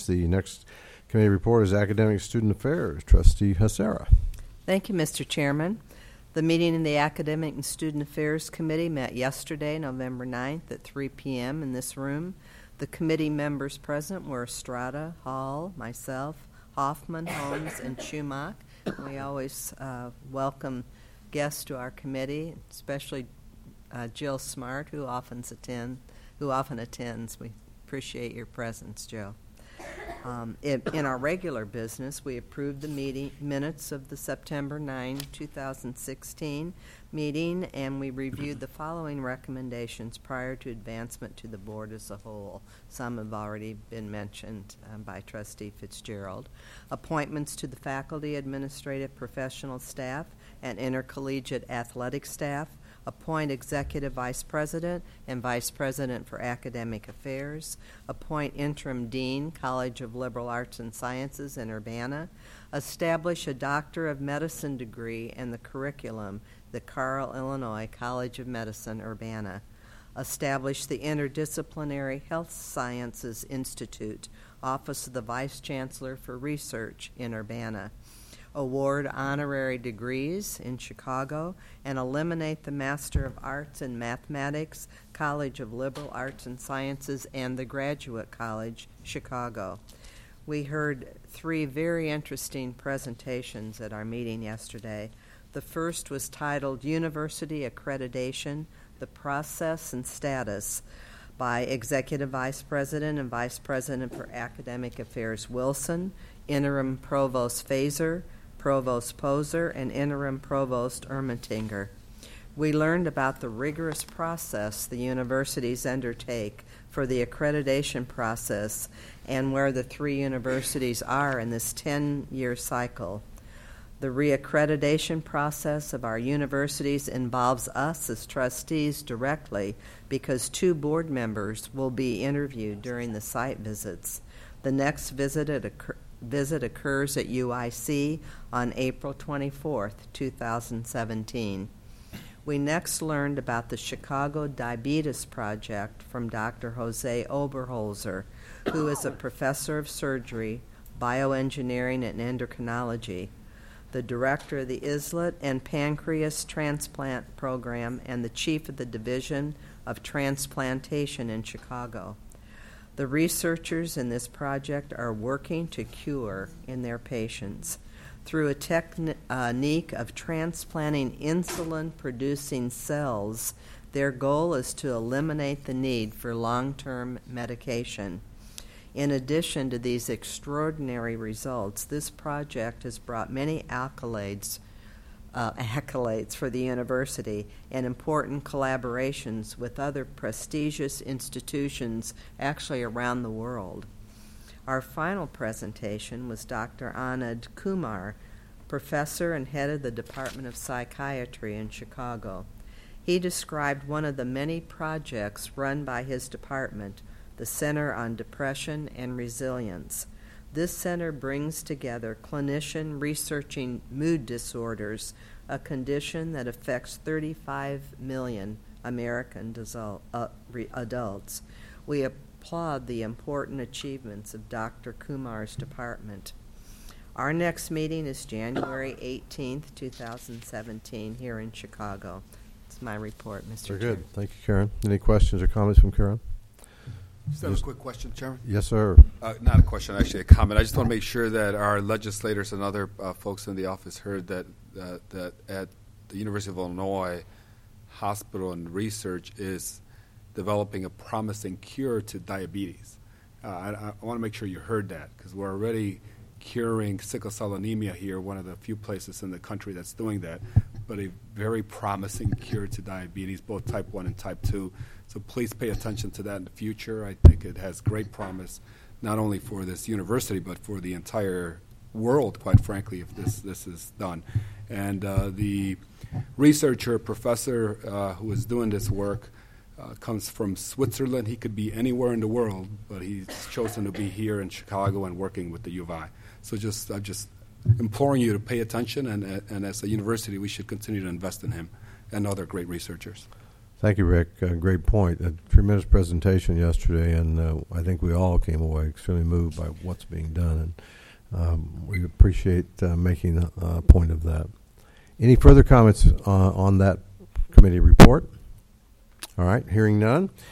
much. The next committee report is Academic Student Affairs. Trustee Hasara. Thank you, Mr. Chairman. The meeting in the Academic and Student Affairs Committee met yesterday, November 9th at 3 p.m. in this room. The committee members present were Estrada, Hall, myself, Hoffman, Holmes, and Schumacher. We always welcome guests to our committee, especially Jill Smart, who often attends. We appreciate your presence, Jill. In our regular business, we approved the meeting minutes of the September 9, 2016 meeting, and we reviewed the following recommendations prior to advancement to the board as a whole. Some have already been mentioned by Trustee Fitzgerald. Appointments to the faculty, administrative, professional staff, and intercollegiate athletic staff. Appoint Executive Vice President and Vice President for Academic Affairs. Appoint Interim Dean, College of Liberal Arts and Sciences in Urbana. Establish a Doctor of Medicine degree and the curriculum, the Carle, Illinois College of Medicine, Urbana. Establish the Interdisciplinary Health Sciences Institute, Office of the Vice Chancellor for Research in Urbana. Award honorary degrees in Chicago, and eliminate the Master of Arts in Mathematics, College of Liberal Arts and Sciences, and the Graduate College, Chicago. We heard three very interesting presentations at our meeting yesterday. The first was titled University Accreditation, the Process and Status, by Executive Vice President and Vice President for Academic Affairs Wilson, Interim Provost Fazer, Provost Poser, and Interim Provost Ermatinger. We learned about the rigorous process the universities undertake for the accreditation process and where the three universities are in this 10-year cycle. The reaccreditation process of our universities involves us as trustees directly because 2 board members will be interviewed during the site visits. The next visit occurs at UIC on April 24th, 2017. We next learned about the Chicago Diabetes Project from Dr. Jose Oberholzer, who is a professor of surgery, bioengineering, and endocrinology, the director of the Islet and Pancreas Transplant Program, and the chief of the Division of Transplantation in Chicago. The researchers in this project are working to cure in their patients. Through a technique of transplanting insulin-producing cells, their goal is to eliminate the need for long-term medication. In addition to these extraordinary results, this project has brought many accolades for the university and important collaborations with other prestigious institutions actually around the world. Our final presentation was Dr. Anand Kumar, professor and head of the Department of Psychiatry in Chicago. He described one of the many projects run by his department, the Center on Depression and Resilience. This center brings together clinicians researching mood disorders, a condition that affects 35 million American adults. We applaud the important achievements of Dr. Kumar's department. Our next meeting is January 18th, 2017, here in Chicago. It's my report, Mr. Chairman. Very good. Thank you, Karen. Any questions or comments from Karen? Just have a quick question, Chairman. Yes, sir. Not a question, actually a comment. I just want to make sure that our legislators and other folks in the office heard that at the University of Illinois Hospital and Research is developing a promising cure to diabetes. I want to make sure you heard that because we're already curing sickle cell anemia here, one of the few places in the country that's doing that, but a very promising cure to diabetes, both type 1 and type 2. So please pay attention to that in the future. I think it has great promise, not only for this university, but for the entire world, quite frankly, if this is done. And the researcher, professor who is doing this work comes from Switzerland. He could be anywhere in the world, but he's chosen to be here in Chicago and working with the U of I. So I'm just imploring you to pay attention, and as a university, we should continue to invest in him and other great researchers. Thank you, Rick. Great point. A tremendous presentation yesterday, and I think we all came away extremely moved by what's being done, and we appreciate making a point of that. Any further comments on that committee report? All right, hearing none.